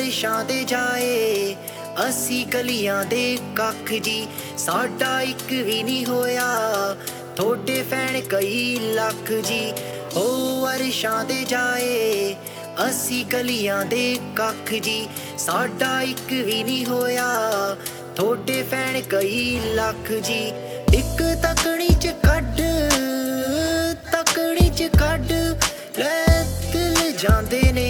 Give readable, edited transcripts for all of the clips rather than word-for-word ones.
ਅਰਸ਼ਾਂ ਦੇ ਜਾਏ ਅਸੀਂ ਗਲੀਆਂ ਦੇ ਕੱਖ ਜੀ, ਸਾਡਾ ਇੱਕ ਵੀ ਨਹੀਂ ਹੋਇਆ ਥੋੜੇ ਫੈਨ ਕਈ ਲੱਖ ਜੀ। ਓ ਅਰਸ਼ਾਂ ਦੇ ਜਾਏ ਅਸੀਂ ਗਲੀਆਂ ਦੇ ਕੱਖ ਜੀ, ਸਾਡਾ ਇੱਕ ਵੀ ਨਹੀਂ ਹੋਇਆ ਥੋੜੇ ਫੈਨ ਕਈ ਲੱਖ ਜੀ। ਇੱਕ ਤਕੜੀ ਚ ਕੱਢ ਲੈ ਦਿਲ ਜਾਂਦੇ ਨੇ,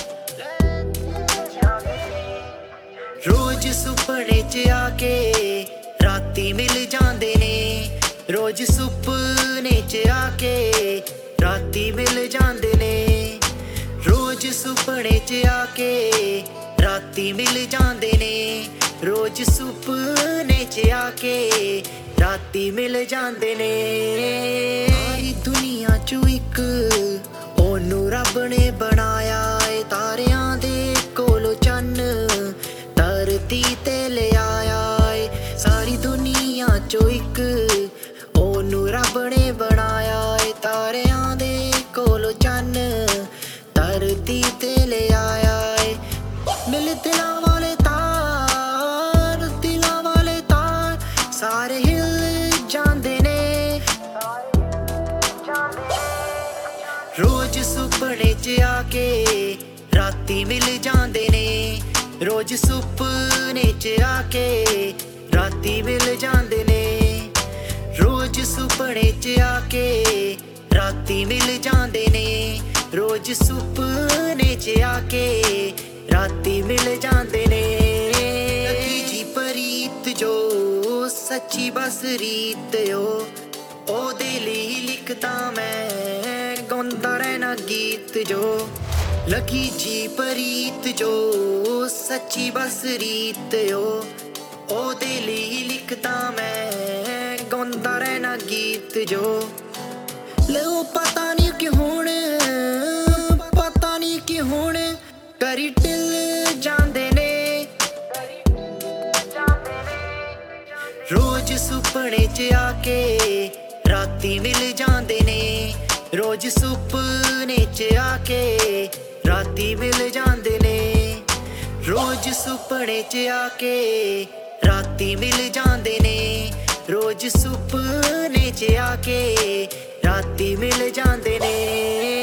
ਰੋਜ਼ ਸੁਪਨੇ ਚ ਆ ਕੇ ਰਾਤੀ ਮਿਲ ਜਾਂਦੇ ਨੇ, ਰੋਜ਼ ਸੁਪਨੇ ਚ ਆ ਕੇ ਰਾਤੀ ਮਿਲ ਜਾਂਦੇ ਨੇ, ਰੋਜ਼ ਸੁਪਨੇ ਚ ਆ ਕੇ ਰਾਤੀ ਮਿਲ ਜਾਂਦੇ ਨੇ, ਰੋਜ਼ ਸੁਪਨੇ ਚ ਆ ਕੇ ਰਾਤੀ ਮਿਲ ਜਾਂਦੇ ਨੇ। ਸਾਰੀ ਦੁਨੀਆ ਚੋਂ ਇੱਕ ਉਹਨੂੰ ਰੱਬ ਨੇ ਬਣਾਇਆ ਏ, ਤਾਰਿਆਂ ਦੇ ਕੋਲੋਂ ਚੰਨ ਧਰਤੀ ਤੇ ਲਿਆਇਆ ਏ। ਸਾਰੀ ਦੁਨੀਆ ਚੋਂ ਇੱਕ ਉਹਨੂੰ ਰੱਬ ਨੇ ਬਣਾਇਆ ਏ, ਤਾਰਿਆਂ ਦੇ ਕੋਲੋਂ ਚੰਨ ਧਰਤੀ ਤੇ ਲਿਆਇਆ ਏ। ਮਿਲ ਦਿਲਾਂ ਵਾਲੇ ਤਾਰ ਸਾਰੇ ਹਿੱਲ ਜਾਂਦੇ ਨੇ, ਰੋਜ਼ ਸੁਪਨੇ ਚ ਆ ਕੇ ਰਾਤੀ ਮਿਲ ਜਾਂਦੇ ਨੇ, ਰੋਜ਼ ਸੁਪਨੇ ਚ ਆ ਕੇ ਰਾਤੀ ਮਿਲ ਜਾਂਦੇ ਨੇ, ਰੋਜ਼ ਸੁਪਨੇ ਚ ਆ ਕੇ ਰਾਤੀ ਮਿਲ ਜਾਂਦੇ ਨੇ, ਰੋਜ਼ ਸੁਪਨੇ ਚ ਆ ਕੇ ਰਾਤੀ ਮਿਲ ਜਾਂਦੇ ਨੇ। ਲੱਗੀ ਜੀ ਪ੍ਰੀਤ ਜੋ ਸੱਚੀ ਬਸ ਰੀਤ ਉਹਦੇ ਲਈ ਲਿਖਦਾ ਮੈਂ ਗਾਉਂਦਾ ਰਹਿਣਾ ਗੀਤ ਜੋ। ਲੱਗੀ ਜੀ ਪ੍ਰੀਤ ਜੋ ਸੱਚੀ ਬਸ ਰੀਤ ਉਹਦੇ ਲਈ ਲਿਖਦਾ ਮੈਂ ਗਾਉਂਦਾ ਰਹਿਣਾ ਗੀਤ ਜੋ। ਲਓ ਪਤਾ ਨਹੀਂ ਕਿ ਹੁਣ ਕਰੀ ਢਿੱਲ ਜਾਂਦੇ ਨੇ, ਰੋਜ਼ ਸੁਪਨੇ ਚ ਆ ਕੇ ਰਾਤੀ ਮਿਲ ਜਾਂਦੇ ਨੇ, ਰੋਜ਼ ਸੁਪਨੇ ਚ ਆ ਕੇ ਰਾਤੀ ਮਿਲ ਜਾਂਦੇ ਨੇ, ਰੋਜ਼ ਸੁਪਨੇ ਚ ਆ ਕੇ ਰਾਤੀ ਮਿਲ ਜਾਂਦੇ ਨੇ, ਰੋਜ਼ ਸੁਪਨੇ ਚ ਆ ਕੇ ਰਾਤੀ ਮਿਲ ਜਾਂਦੇ ਨੇ।